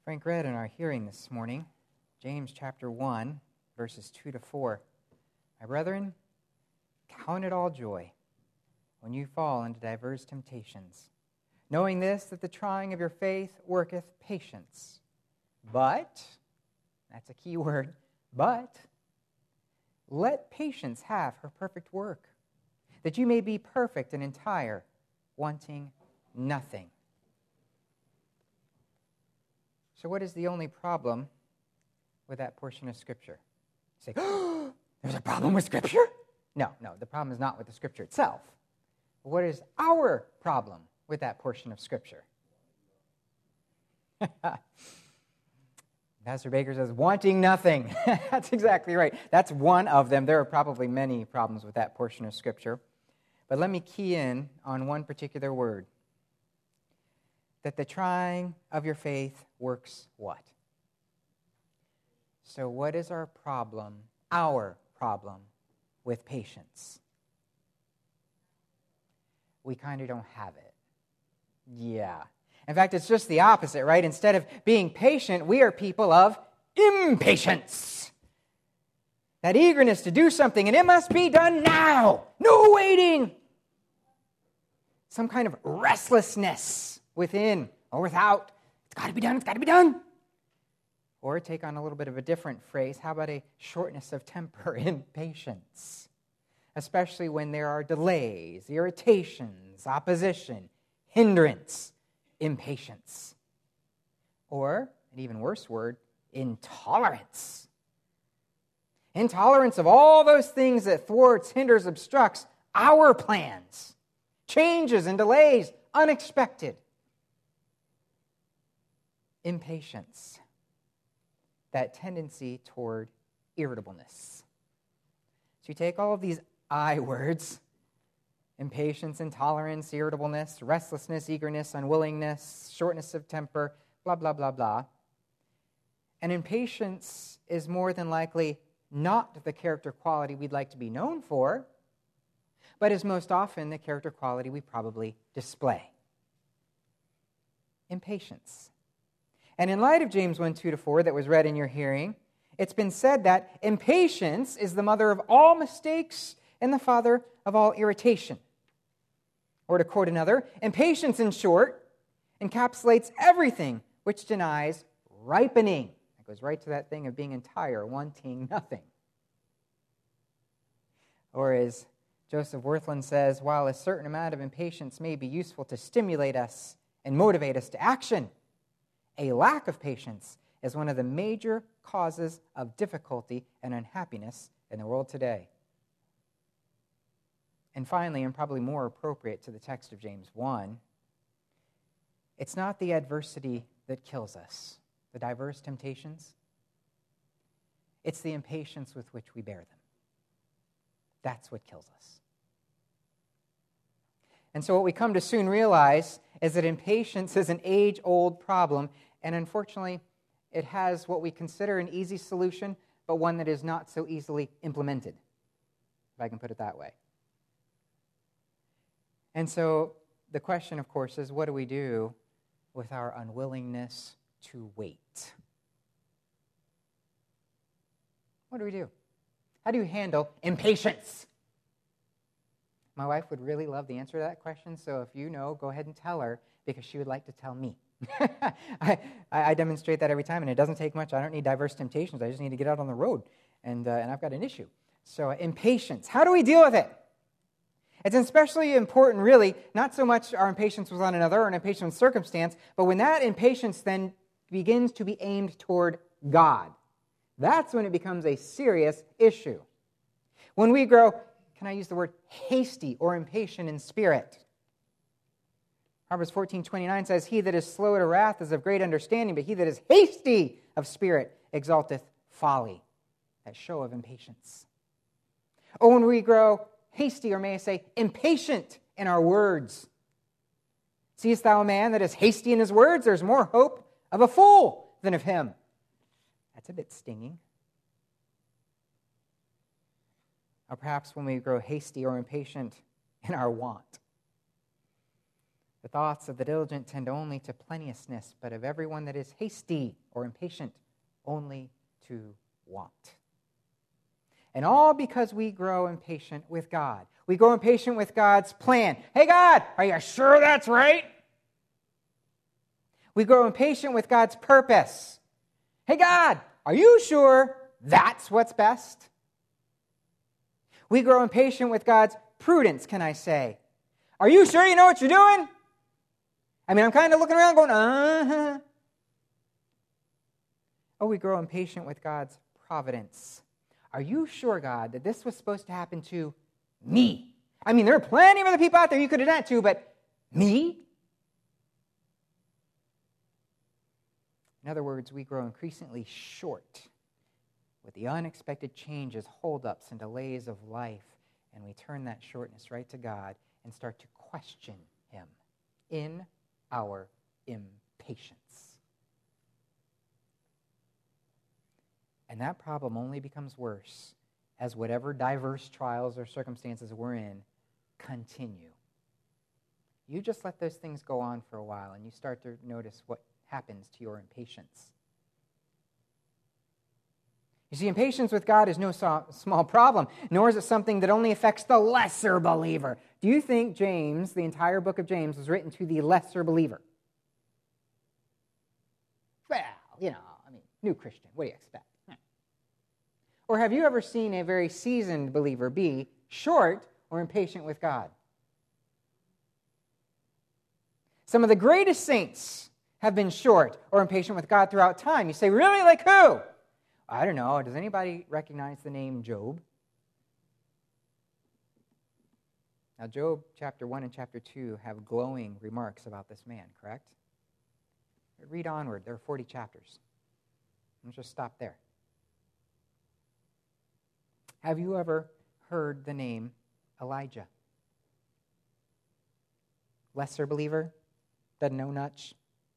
Frank read in our hearing this morning, James chapter 1, verses 2 to 4. My brethren, count it all joy when you fall into diverse temptations, knowing this, that the trying of your faith worketh patience. But, that's a key word, but, let patience have her perfect work, that you may be perfect and entire, wanting nothing. So what is the only problem with that portion of Scripture? You say, oh, there's a problem with Scripture? No, the problem is not with the Scripture itself. What is our problem with that portion of Scripture? Pastor Baker says, wanting nothing. That's exactly right. That's one of them. There are probably many problems with that portion of Scripture. But let me key in on one particular word. That the trying of your faith works what? So what is our problem with patience? We kind of don't have it. Yeah. In fact, it's just the opposite, right? Instead of being patient, we are people of impatience. That eagerness to do something, and it must be done now. No waiting. Some kind of restlessness within or without. It's got to be done, it's got to be done. Or take on a little bit of a different phrase. How about a shortness of temper, impatience? Especially when there are delays, irritations, opposition, hindrance, impatience. Or, an even worse word, intolerance. Intolerance of all those things that thwarts, hinders, obstructs our plans. Changes and delays, unexpected. Impatience. That tendency toward irritableness. So you take all of these I words, impatience, intolerance, irritableness, restlessness, eagerness, unwillingness, shortness of temper, blah, blah, blah, blah. And impatience is more than likely not the character quality we'd like to be known for, but is most often the character quality we probably display. Impatience. And in light of James 1, 2 to 4 that was read in your hearing, it's been said that impatience is the mother of all mistakes and the father of all irritation. Or to quote another, impatience, in short, encapsulates everything which denies ripening. It goes right to that thing of being entire, wanting nothing. Or as Joseph Wirthlin says, while a certain amount of impatience may be useful to stimulate us and motivate us to action, a lack of patience is one of the major causes of difficulty and unhappiness in the world today. And finally, and probably more appropriate to the text of James 1, it's not the adversity that kills us, the diverse temptations. It's the impatience with which we bear them. That's what kills us. And so what we come to soon realize is that impatience is an age-old problem, and unfortunately, it has what we consider an easy solution, but one that is not so easily implemented, if I can put it that way. And so the question, of course, is what do we do with our unwillingness to wait? What do we do? How do you handle impatience? My wife would really love the answer to that question, so if you know, go ahead and tell her, because she would like to tell me. I demonstrate that every time, and it doesn't take much. I don't need diverse temptations. I just need to get out on the road, and I've got an issue. So impatience. How do we deal with it? It's especially important, really, not so much our impatience with one another or an impatience with circumstance, but when that impatience then begins to be aimed toward God. That's when it becomes a serious issue. When we grow, can I use the word hasty or impatient in spirit? Proverbs 14:29 says, he that is slow to wrath is of great understanding, but he that is hasty of spirit exalteth folly. That show of impatience. Or when we grow hasty, or may I say, impatient in our words. Seest thou a man that is hasty in his words? There's more hope of a fool than of him. That's a bit stinging. Or perhaps when we grow hasty or impatient in our want. The thoughts of the diligent tend only to plenteousness, but of everyone that is hasty or impatient, only to want. And all because we grow impatient with God. We grow impatient with God's plan. Hey, God, are you sure that's right? We grow impatient with God's purpose. Hey, God, are you sure that's what's best? We grow impatient with God's prudence, can I say? Are you sure you know what you're doing? I mean, I'm kind of looking around going, uh-huh. Oh, we grow impatient with God's providence. Are you sure, God, that this was supposed to happen to me? I mean, there are plenty of other people out there you could have done it to, but me? In other words, we grow increasingly short with the unexpected changes, holdups, and delays of life, and we turn that shortness right to God and start to question Him in our impatience. And that problem only becomes worse as whatever diverse trials or circumstances we're in continue. You just let those things go on for a while, and you start to notice what happens to your impatience. You see, impatience with God is no small problem, nor is it something that only affects the lesser believer. Do you think James, the entire book of James, was written to the lesser believer? Well, new Christian, what do you expect? Or have you ever seen a very seasoned believer be short or impatient with God? Some of the greatest saints have been short or impatient with God throughout time. You say, really? Like who? I don't know. Does anybody recognize the name Job? Now, Job chapter 1 and chapter 2 have glowing remarks about this man, correct? Read onward. There are 40 chapters. Let's just stop there. Have you ever heard the name Elijah? Lesser believer? Doesn't know much?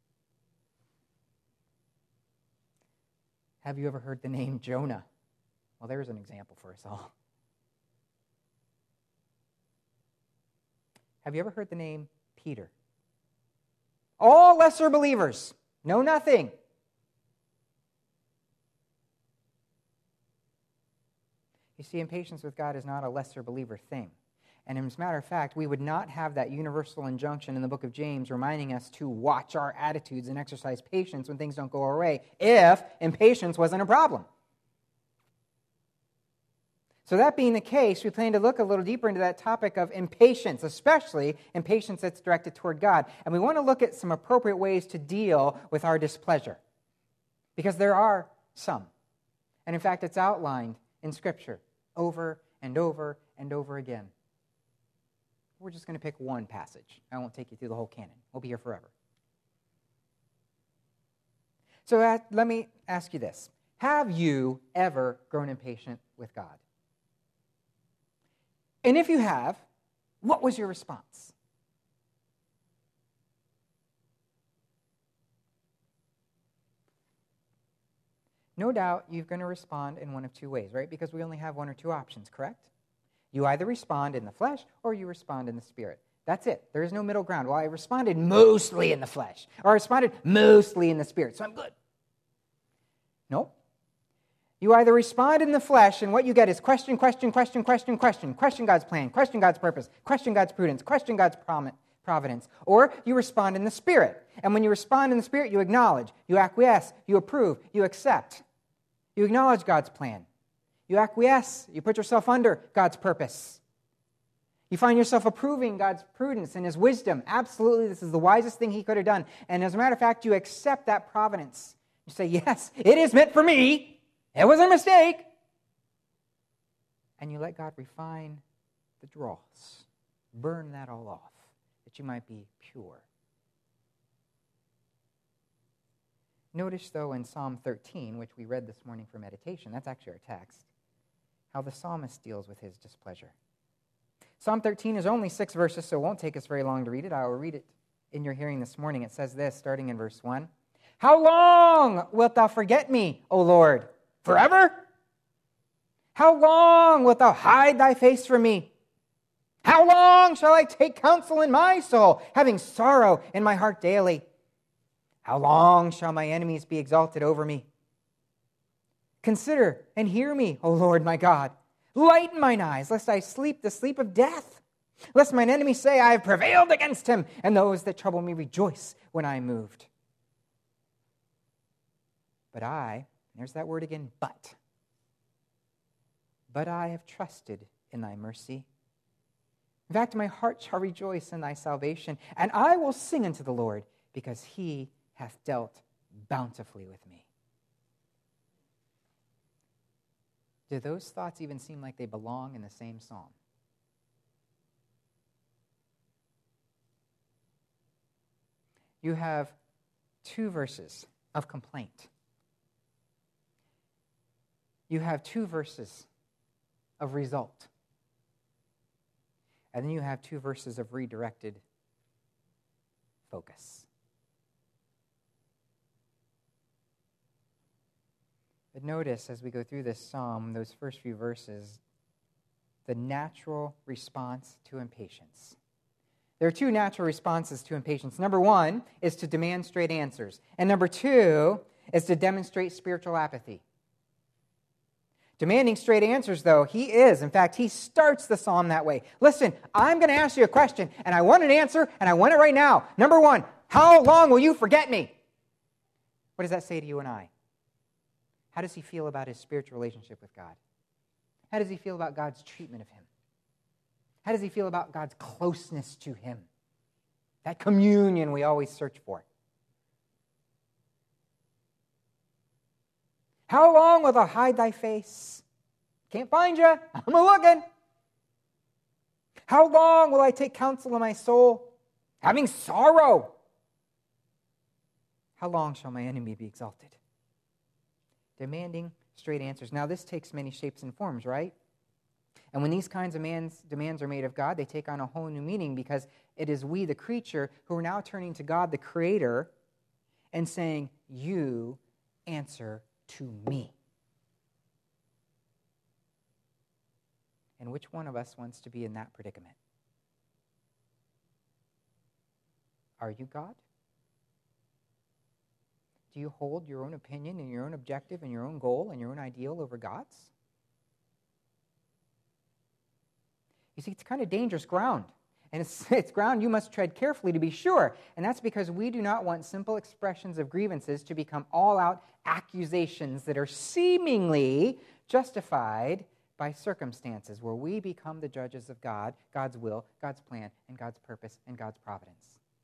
Have you ever heard the name Jonah? Well, there's an example for us all. Have you ever heard the name Peter? All lesser believers. Know nothing. You see, impatience with God is not a lesser believer thing. And as a matter of fact, we would not have that universal injunction in the book of James reminding us to watch our attitudes and exercise patience when things don't go our way if impatience wasn't a problem. So that being the case, we plan to look a little deeper into that topic of impatience, especially impatience that's directed toward God. And we want to look at some appropriate ways to deal with our displeasure. Because there are some. And in fact, it's outlined in Scripture over and over and over again. We're just going to pick one passage. I won't take you through the whole canon. We'll be here forever. So let me ask you this. Have you ever grown impatient with God? And if you have, what was your response? No doubt you're going to respond in one of two ways, right? Because we only have one or two options, correct? You either respond in the flesh or you respond in the spirit. That's it. There is no middle ground. Well, I responded mostly in the flesh, or I responded mostly in the spirit, so I'm good. Nope. You either respond in the flesh, and what you get is question, question, question, question, question. Question God's plan, question God's purpose, question God's prudence, question God's providence. Or you respond in the Spirit. And when you respond in the Spirit, you acknowledge, you acquiesce, you approve, you accept. You acknowledge God's plan. You acquiesce, you put yourself under God's purpose. You find yourself approving God's prudence and His wisdom. Absolutely, this is the wisest thing He could have done. And as a matter of fact, you accept that providence. You say, yes, it is meant for me. It was a mistake. And you let God refine the dross. Burn that all off, that you might be pure. Notice, though, in Psalm 13, which we read this morning for meditation, that's actually our text, how the psalmist deals with his displeasure. Psalm 13 is only 6 verses, so it won't take us very long to read it. I will read it in your hearing this morning. It says this, starting in verse 1. How long wilt thou forget me, O Lord? Forever? How long wilt thou hide thy face from me? How long shall I take counsel in my soul, having sorrow in my heart daily? How long shall my enemies be exalted over me? Consider and hear me, O Lord my God. Lighten mine eyes, lest I sleep the sleep of death. Lest mine enemies say, I have prevailed against him, and those that trouble me rejoice when I am moved. But I, there's that word again, but I have trusted in thy mercy. In fact, my heart shall rejoice in thy salvation, and I will sing unto the Lord, because he hath dealt bountifully with me. Do those thoughts even seem like they belong in the same psalm? You have 2 verses of complaint. You have 2 verses of result. And then you have 2 verses of redirected focus. But notice as we go through this psalm, those first few verses, the natural response to impatience. There are 2 natural responses to impatience. Number 1 is to demand straight answers. And number 2 is to demonstrate spiritual apathy. Demanding straight answers, though, in fact, he starts the psalm that way. Listen, I'm going to ask you a question, and I want an answer, and I want it right now. Number 1, how long will you forget me? What does that say to you and I? How does he feel about his spiritual relationship with God? How does he feel about God's treatment of him? How does he feel about God's closeness to him? That communion we always search for. How long will thou hide thy face? Can't find you. I'm a-looking. How long will I take counsel in my soul, having sorrow? How long shall my enemy be exalted? Demanding straight answers. Now, this takes many shapes and forms, right? And when these kinds of demands are made of God, they take on a whole new meaning, because it is we, the creature, who are now turning to God, the Creator, and saying, you answer to me. And which one of us wants to be in that predicament? Are you God? Do you hold your own opinion and your own objective and your own goal and your own ideal over God's? You see, it's kind of dangerous ground. And it's ground you must tread carefully to be sure. And that's because we do not want simple expressions of grievances to become all-out accusations that are seemingly justified by circumstances, where we become the judges of God, God's will, God's plan, and God's purpose, and God's providence.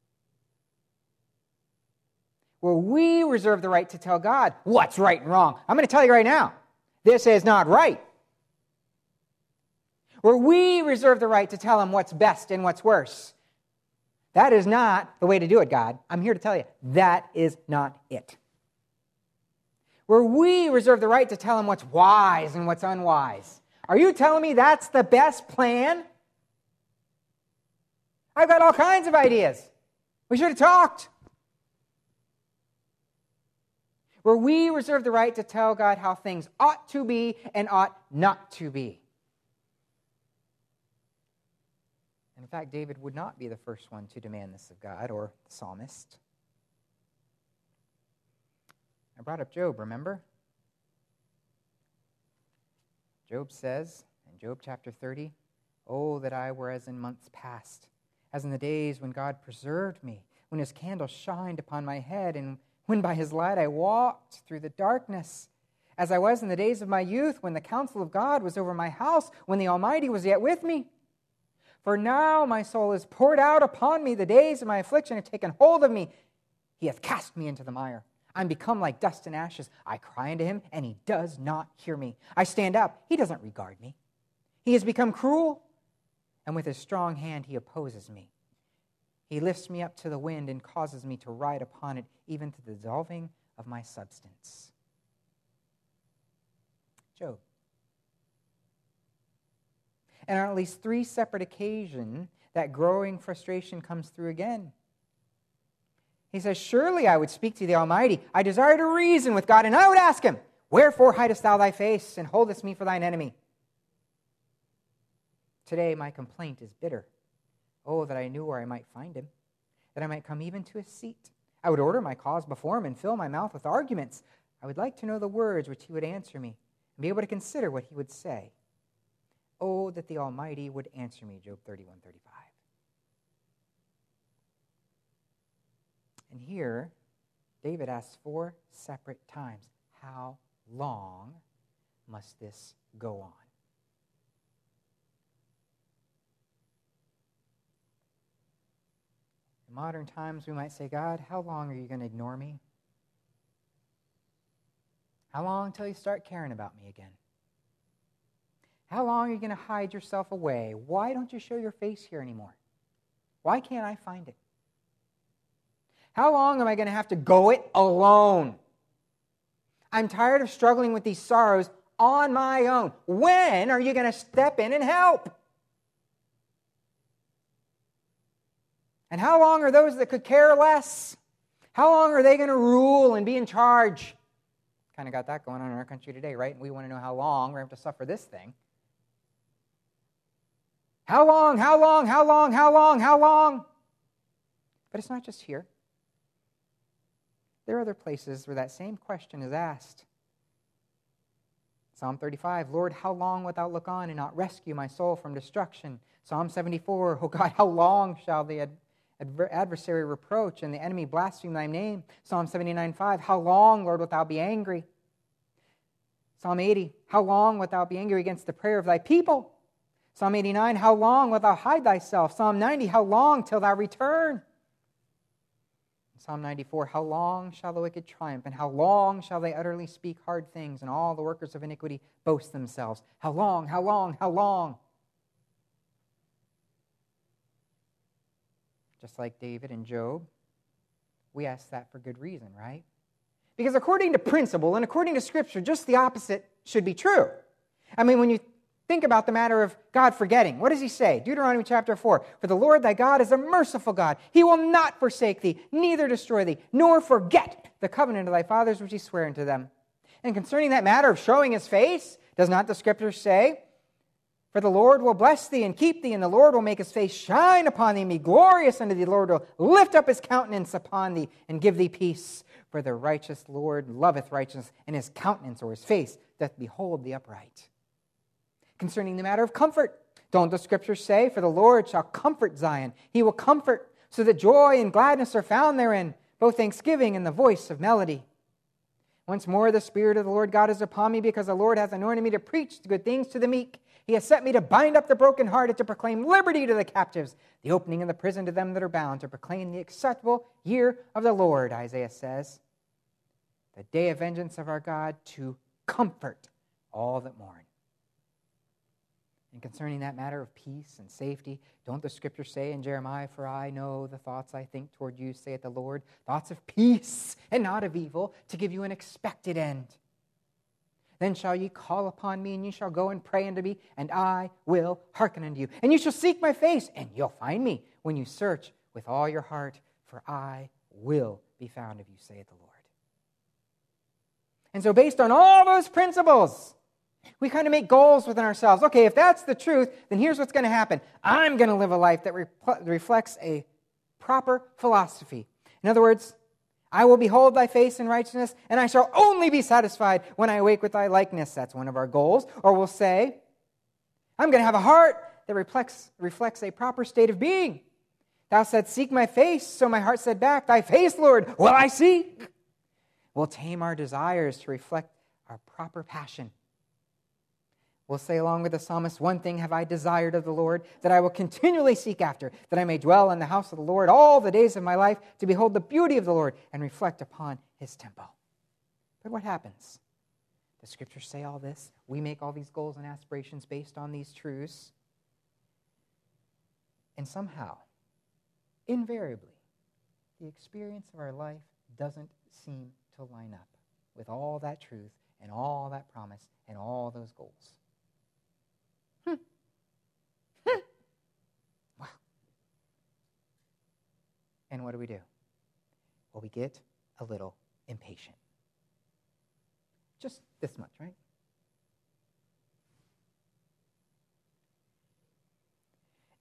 Where we reserve the right to tell God what's right and wrong. I'm going to tell you right now, this is not right. Where we reserve the right to tell him what's best and what's worse. That is not the way to do it, God. I'm here to tell you, that is not it. Where we reserve the right to tell him what's wise and what's unwise. Are you telling me that's the best plan? I've got all kinds of ideas. We should have talked. Where we reserve the right to tell God how things ought to be and ought not to be. And in fact, David would not be the first one to demand this of God, or the psalmist. I brought up Job, remember? Job says in Job chapter 30, "Oh, that I were as in months past, as in the days when God preserved me, when his candle shined upon my head, and when by his light I walked through the darkness, as I was in the days of my youth, when the counsel of God was over my house, when the Almighty was yet with me. For now my soul is poured out upon me, the days of my affliction have taken hold of me. He hath cast me into the mire. I'm become like dust and ashes. I cry unto him, and he does not hear me. I stand up, he doesn't regard me. He has become cruel, and with his strong hand he opposes me. He lifts me up to the wind and causes me to ride upon it, even to the dissolving of my substance." Job. And on at least 3 separate occasions, that growing frustration comes through again. He says, "Surely I would speak to the Almighty. I desire to reason with God, and I would ask him, wherefore hidest thou thy face, and holdest me for thine enemy?" Today my complaint is bitter. Oh, that I knew where I might find him, that I might come even to his seat. I would order my cause before him and fill my mouth with arguments. I would like to know the words which he would answer me and be able to consider what he would say. Oh, that the Almighty would answer me, Job 31:35. And here, David asks 4 separate times, how long must this go on? In modern times, we might say, God, how long are you going to ignore me? How long until you start caring about me again? How long are you going to hide yourself away? Why don't you show your face here anymore? Why can't I find it? How long am I going to have to go it alone? I'm tired of struggling with these sorrows on my own. When are you going to step in and help? And how long are those that could care less? How long are they going to rule and be in charge? Kind of got that going on in our country today, right? And we want to know how long we're going to have to suffer this thing. How long, how long, how long, how long, how long? But it's not just here. There are other places where that same question is asked. Psalm 35, Lord, how long wilt thou look on and not rescue my soul from destruction? Psalm 74, oh God, how long shall the adversary reproach and the enemy blaspheme thy name? Psalm 79:5, how long, Lord, wilt thou be angry? Psalm 80, how long wilt thou be angry against the prayer of thy people? Psalm 89, how long wilt thou hide thyself? Psalm 90, how long till thou return? Psalm 94, how long shall the wicked triumph, and how long shall they utterly speak hard things, and all the workers of iniquity boast themselves? How long, how long, how long? Just like David and Job, we ask that for good reason, right? Because according to principle and according to Scripture, just the opposite should be true. I mean, when you think about the matter of God forgetting, what does he say? Deuteronomy chapter 4, for the Lord thy God is a merciful God. He will not forsake thee, neither destroy thee, nor forget the covenant of thy fathers which he sware unto them. And concerning that matter of showing his face, does not the Scripture say, for the Lord will bless thee and keep thee, and the Lord will make his face shine upon thee and be glorious unto thee. The Lord will lift up his countenance upon thee and give thee peace. For the righteous Lord loveth righteousness, and his countenance or his face doth behold the upright. Concerning the matter of comfort, don't the Scriptures say, for the Lord shall comfort Zion. He will comfort, so that joy and gladness are found therein, both thanksgiving and the voice of melody. Once more the Spirit of the Lord God is upon me, because the Lord hath anointed me to preach good things to the meek. He has set me to bind up the brokenhearted, to proclaim liberty to the captives, the opening of the prison to them that are bound, to proclaim the acceptable year of the Lord, Isaiah says. The day of vengeance of our God, to comfort all that mourn. And concerning that matter of peace and safety, don't the Scriptures say in Jeremiah, for I know the thoughts I think toward you, saith the Lord, thoughts of peace and not of evil, to give you an expected end. Then shall ye call upon me, and ye shall go and pray unto me, and I will hearken unto you. And you shall seek my face, and you'll find me, when you search with all your heart, for I will be found of you, saith the Lord. And so based on all those principles, we kind of make goals within ourselves. Okay, if that's the truth, then here's what's going to happen. I'm going to live a life that reflects a proper philosophy. In other words, I will behold thy face in righteousness, and I shall only be satisfied when I awake with thy likeness. That's one of our goals. Or we'll say, I'm going to have a heart that reflects a proper state of being. Thou saidst, seek my face, so my heart said back, thy face, Lord, will I seek. We'll tame our desires to reflect our proper passion. We'll say along with the psalmist, one thing have I desired of the Lord, that I will continually seek after, that I may dwell in the house of the Lord all the days of my life, to behold the beauty of the Lord and reflect upon his temple. But what happens? The Scriptures say all this. We make all these goals and aspirations based on these truths. And somehow, invariably, the experience of our life doesn't seem to line up with all that truth and all that promise and all those goals. Wow. And what do? Well, we get a little impatient. Just this much, right?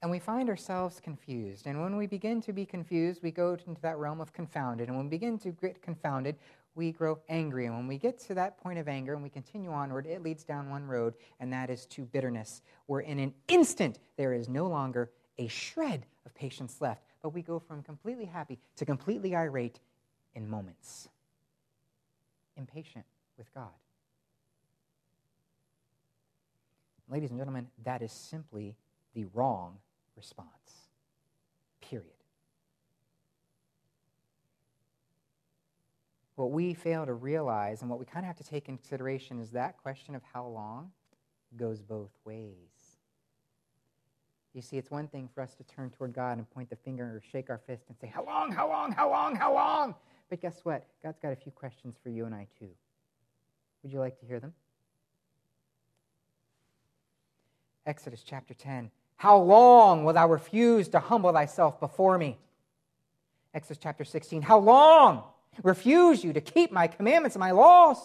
And we find ourselves confused. And when we begin to be confused, we go into that realm of confounded. And when we begin to get confounded, we grow angry. And when we get to that point of anger and we continue onward, it leads down one road, and that is to bitterness, where in an instant there is no longer a shred of patience left. But we go from completely happy to completely irate in moments. Impatient with God. Ladies and gentlemen, that is simply the wrong response. Period. What we fail to realize and what we kind of have to take into consideration is that question of how long goes both ways. You see, it's one thing for us to turn toward God and point the finger or shake our fist and say, how long, how long, how long, how long? But guess what? God's got a few questions for you and I too. Would you like to hear them? Exodus chapter 10. How long wilt thou refuse to humble thyself before me? Exodus chapter 16. How long refuse you to keep my commandments and my laws?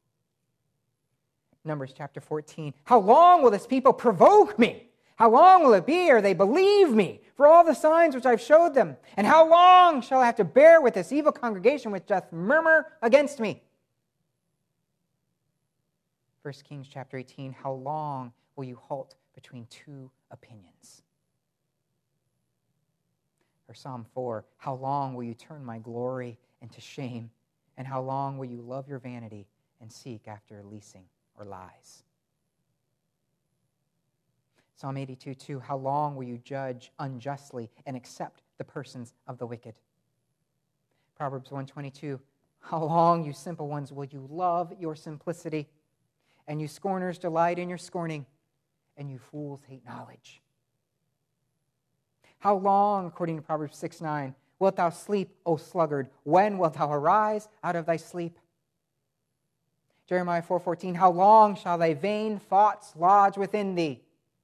Numbers chapter 14. How long will this people provoke me? How long will it be ere they believe me for all the signs which I've showed them? And how long shall I have to bear with this evil congregation which doth murmur against me? 1 Kings chapter 18. How long will you halt between two opinions? Or Psalm 4. How long will you turn my glory into shame? And how long will you love your vanity and seek after leasing or lies? Psalm 82:2, how long will you judge unjustly and accept the persons of the wicked? Proverbs 1:22, how long, you simple ones, will you love your simplicity, and you scorners delight in your scorning, and you fools hate knowledge? How long, according to Proverbs 6:9, wilt thou sleep, O sluggard? When wilt thou arise out of thy sleep? Jeremiah 4:14, how long shall thy vain thoughts lodge within thee?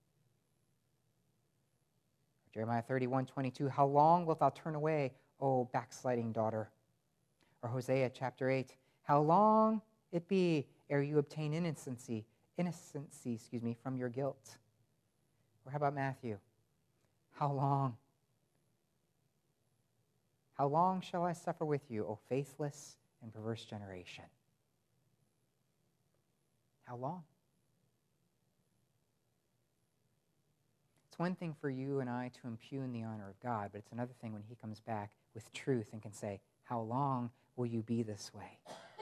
Jeremiah 31:22, how long wilt thou turn away, O backsliding daughter? Or Hosea chapter 8, how long it be ere you obtain innocency, from your guilt? Or how about Matthew? How long? How long shall I suffer with you, O faithless and perverse generation? How long? It's one thing for you and I to impugn the honor of God, but it's another thing when he comes back with truth and can say, how long will you be this way?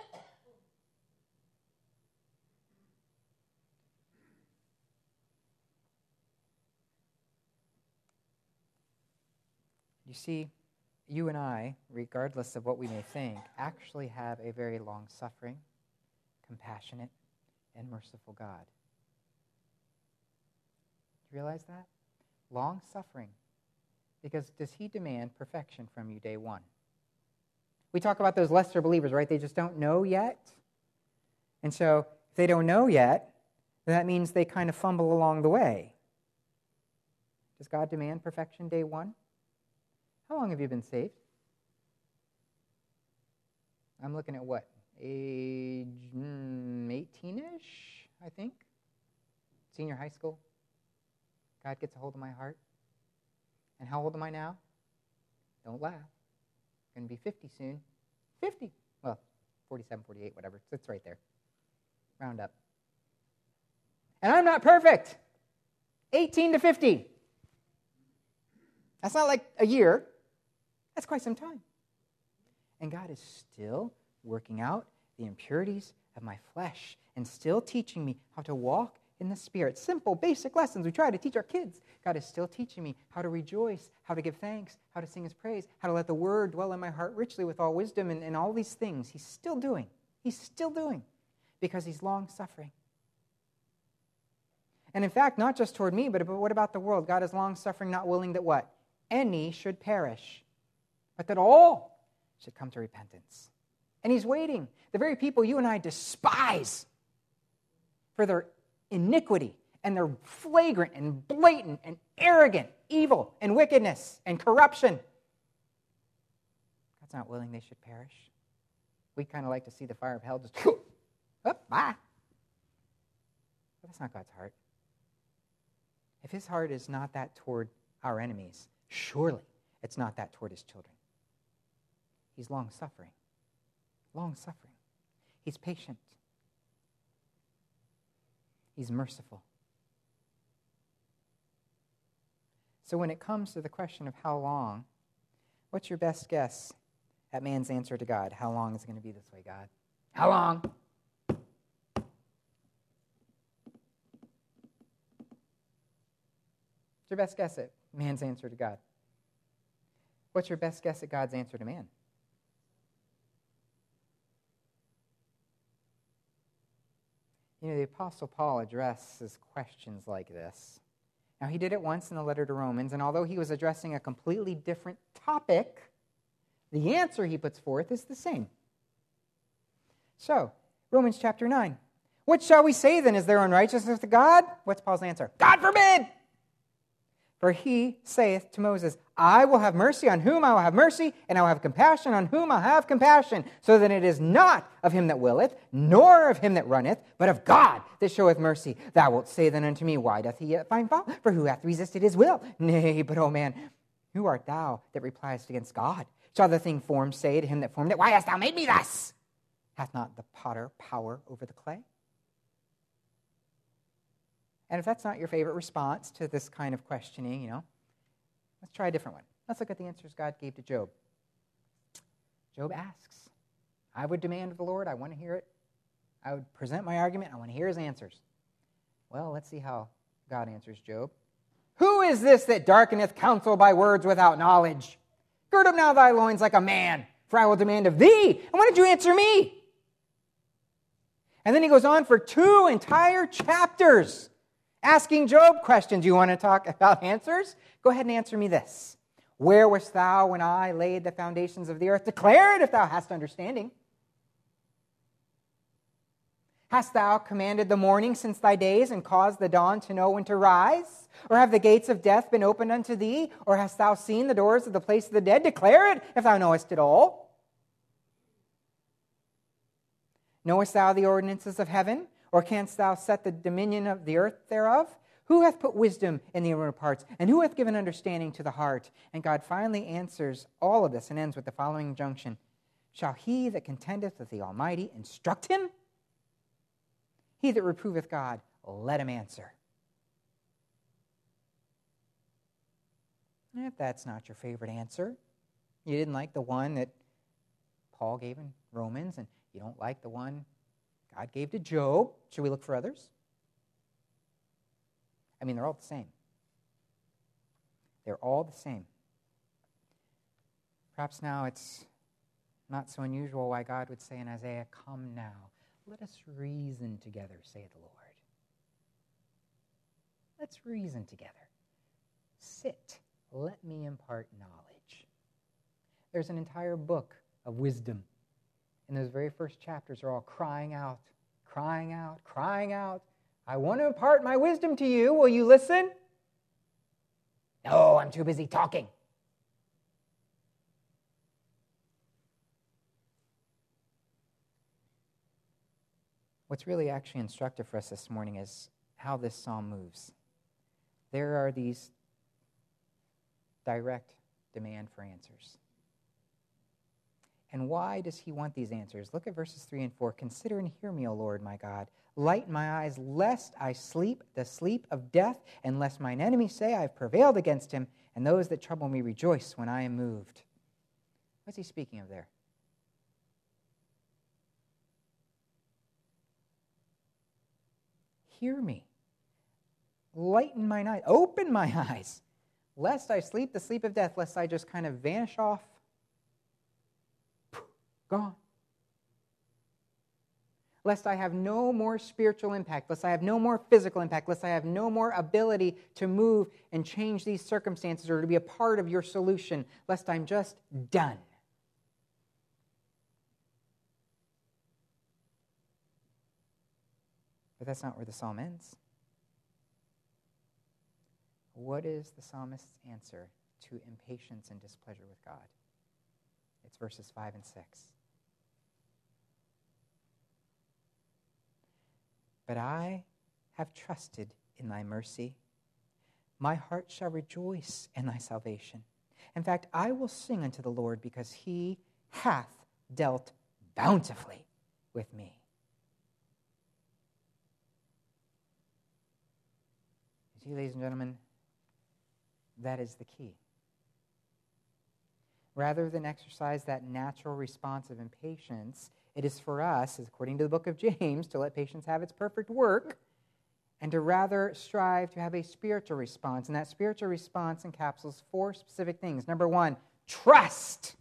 You see, you and I, regardless of what we may think, actually have a very long-suffering, compassionate, and merciful God. Do you realize that? Long-suffering. Because does he demand perfection from you day one? We talk about those lesser believers, right? They just don't know yet. And so if they don't know yet, then that means they kind of fumble along the way. Does God demand perfection day one? How long have you been saved? I'm looking at what? Age 18-ish, I think. Senior high school. God gets a hold of my heart. And how old am I now? Don't laugh. I'm going to be 50 soon. 50. Well, 47, 48, whatever. It's right there. Round up. And I'm not perfect. 18 to 50. That's not like a year. That's quite some time. And God is still working out the impurities of my flesh and still teaching me how to walk in the Spirit. Simple, basic lessons we try to teach our kids. God is still teaching me how to rejoice, how to give thanks, how to sing his praise, how to let the word dwell in my heart richly with all wisdom and all these things. He's still doing. He's still doing because he's long-suffering. And in fact, not just toward me, but what about the world? God is long-suffering, not willing that what? Any should perish, but that all should come to repentance. And he's waiting. The very people you and I despise for their iniquity and their flagrant and blatant and arrogant evil and wickedness and corruption. God's not willing they should perish. We kind of like to see the fire of hell just, bye. But that's not God's heart. If his heart is not that toward our enemies. Surely it's not that toward his children. He's long-suffering. Long-suffering. He's patient. He's merciful. So when it comes to the question of how long, what's your best guess at man's answer to God? How long is it going to be this way, God? How long? What's your best guess at man's answer to God? What's your best guess at God's answer to man? You know, the Apostle Paul addresses questions like this. Now, he did it once in the letter to Romans, and although he was addressing a completely different topic, the answer he puts forth is the same. So, Romans chapter 9. What shall we say then? Is there unrighteousness to God? What's Paul's answer? God forbid! For he saith to Moses, I will have mercy on whom I will have mercy, and I will have compassion on whom I have compassion, so that it is not of him that willeth, nor of him that runneth, but of God that showeth mercy. Thou wilt say then unto me, why doth he yet find fault? For who hath resisted his will? Nay, but, O man, who art thou that repliest against God? Shall the thing formed say to him that formed it, why hast thou made me thus? Hath not the potter power over the clay? And if that's not your favorite response to this kind of questioning, let's try a different one. Let's look at the answers God gave to Job. Job asks, I would demand of the Lord, I want to hear it. I would present my argument, I want to hear his answers. Well, let's see how God answers Job. Who is this that darkeneth counsel by words without knowledge? Gird up now thy loins like a man, for I will demand of thee. And why did you answer me? And then he goes on for 2 entire chapters asking Job questions. You want to talk about answers? Go ahead and answer me this. Where wast thou when I laid the foundations of the earth? Declare it if thou hast understanding. Hast thou commanded the morning since thy days, and caused the dawn to know when to rise? Or have the gates of death been opened unto thee? Or hast thou seen the doors of the place of the dead? Declare it if thou knowest it all. Knowest thou the ordinances of heaven? Or canst thou set the dominion of the earth thereof? Who hath put wisdom in the inward parts? And who hath given understanding to the heart? And God finally answers all of this and ends with the following injunction. Shall he that contendeth with the Almighty instruct him? He that reproveth God, let him answer. If that's not your favorite answer, you didn't like the one that Paul gave in Romans, and you don't like the one God gave to Job, should we look for others? I mean, they're all the same. They're all the same. Perhaps now it's not so unusual why God would say in Isaiah, come now, let us reason together, saith the Lord. Let's reason together. Sit, let me impart knowledge. There's an entire book of wisdom. And those very first chapters are all crying out, crying out, crying out. I want to impart my wisdom to you. Will you listen? No, I'm too busy talking. What's really actually instructive for us this morning is how this psalm moves. There are these direct demand for answers. And why does he want these answers? Look at verses 3 and 4. Consider and hear me, O Lord, my God. Lighten my eyes, lest I sleep the sleep of death, and lest mine enemies say, I have prevailed against him, and those that trouble me rejoice when I am moved. What's he speaking of there? Hear me. Lighten mine eyes. Open my eyes, lest I sleep the sleep of death, lest I just kind of vanish off. Gone. Lest I have no more spiritual impact, lest I have no more physical impact, lest I have no more ability to move and change these circumstances or to be a part of your solution, lest I'm just done. But that's not where the psalm ends. What is the psalmist's answer to impatience and displeasure with God? It's verses 5 and 6. But I have trusted in thy mercy. My heart shall rejoice in thy salvation. In fact, I will sing unto the Lord, because he hath dealt bountifully with me. You see, ladies and gentlemen, that is the key. Rather than exercise that natural response of impatience, it is for us, according to the book of James, to let patience have its perfect work, and to rather strive to have a spiritual response. And that spiritual response encapsulates 4 specific things. Number 1, trust.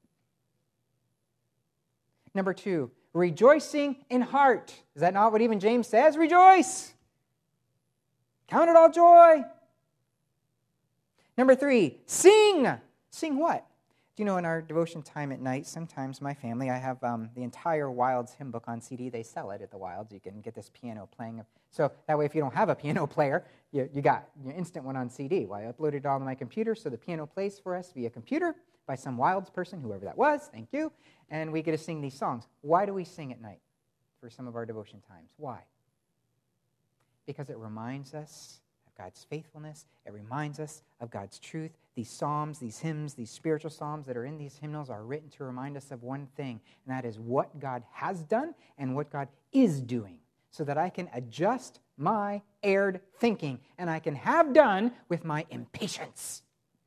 Number 2, rejoicing in heart. Is that not what even James says? Rejoice. Count it all joy. Number 3, sing. Sing what? Do you know, in our devotion time at night, sometimes my family, I have the entire Wilds hymn book on CD. They sell it at the Wilds. You can get this piano playing. So that way, if you don't have a piano player, you got your instant one on CD. Well, I uploaded it all on my computer, so the piano plays for us via computer by some Wilds person, whoever that was. Thank you. And we get to sing these songs. Why do we sing at night for some of our devotion times? Why? Because it reminds us of God's faithfulness. It reminds us of God's truth. These psalms, these hymns, these spiritual psalms that are in these hymnals are written to remind us of one thing, and that is what God has done and what God is doing, so that I can adjust my erred thinking and I can have done with my impatience.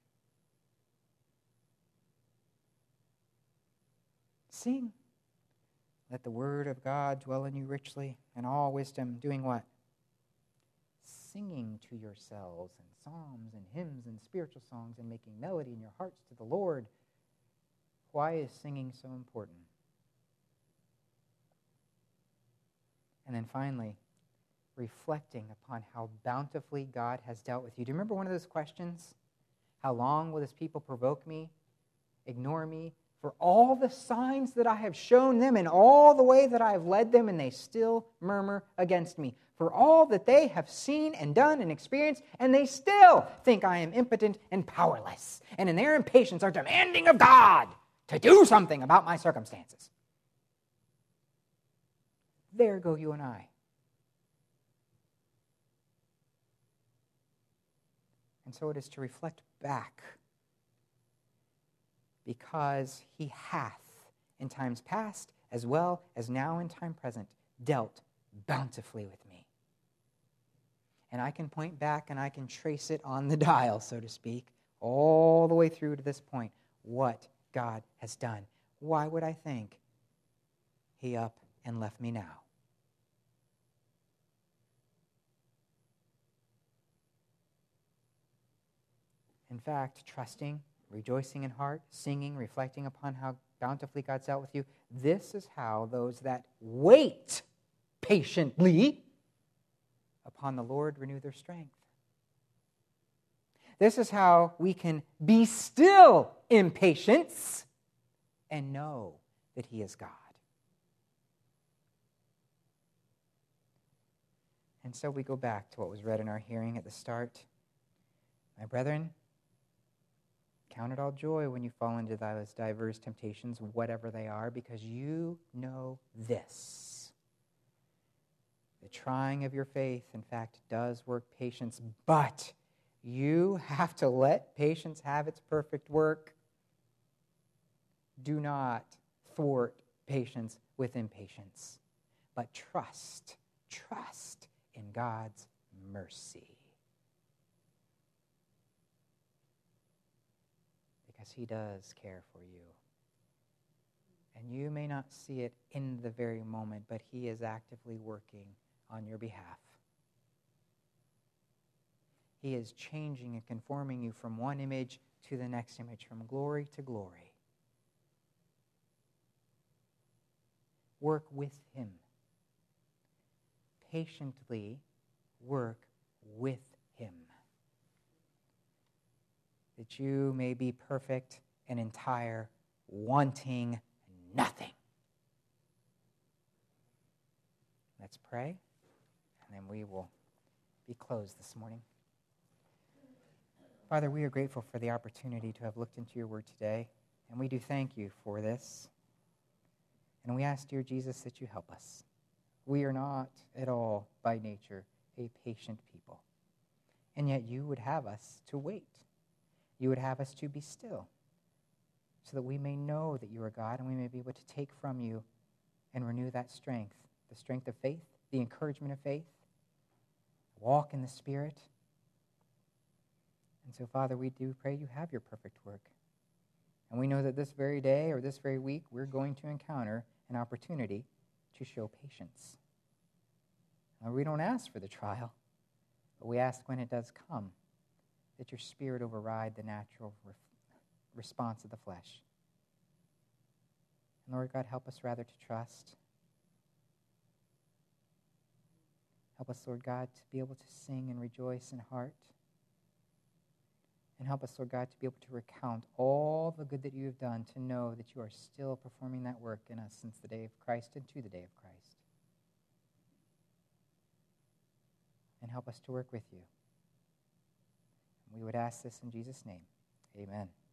Sing. Let the word of God dwell in you richly and all wisdom, doing what? Singing to yourselves in psalms and hymns and spiritual songs and making melody in your hearts to the Lord. Why is singing so important? And then finally, reflecting upon how bountifully God has dealt with you. Do you remember one of those questions? How long will this people provoke me, ignore me, for all the signs that I have shown them and all the way that I have led them, and they still murmur against me? For all that they have seen and done and experienced, and they still think I am impotent and powerless, and in their impatience are demanding of God to do something about my circumstances. There go you and I. And so it is to reflect back, because he hath, in times past as well as now in time present, dealt bountifully with me. And I can point back and I can trace it on the dial, so to speak, all the way through to this point, what God has done. Why would I think he up and left me now? In fact, trusting, rejoicing in heart, singing, reflecting upon how bountifully God's dealt with you, this is how those that wait patiently upon the Lord renew their strength. This is how we can be still in patience and know that he is God. And so we go back to what was read in our hearing at the start. My brethren, count it all joy when you fall into those diverse temptations, whatever they are, because you know this. The trying of your faith, in fact, does work patience, but you have to let patience have its perfect work. Do not thwart patience with impatience, but trust in God's mercy. Because he does care for you. And you may not see it in the very moment, but he is actively working on your behalf. He is changing and conforming you from one image to the next image, from glory to glory. Work with him. Patiently work with him, that you may be perfect and entire, wanting nothing. Let's pray, and then we will be closed this morning. Father, we are grateful for the opportunity to have looked into your word today, and we do thank you for this. And we ask, dear Jesus, that you help us. We are not at all, by nature, a patient people. And yet you would have us to wait. You would have us to be still so that we may know that you are God and we may be able to take from you and renew that strength, the strength of faith, the encouragement of faith, walk in the Spirit. And so, Father, we do pray you have your perfect work. And we know that this very day or this very week, we're going to encounter an opportunity to show patience. Now, we don't ask for the trial, but we ask when it does come that your Spirit override the natural response of the flesh. And Lord God, help us rather to trust. Help us, Lord God, to be able to sing and rejoice in heart. And help us, Lord God, to be able to recount all the good that you have done, to know that you are still performing that work in us since the day of Christ and to the day of Christ. And help us to work with you. We would ask this in Jesus' name. Amen.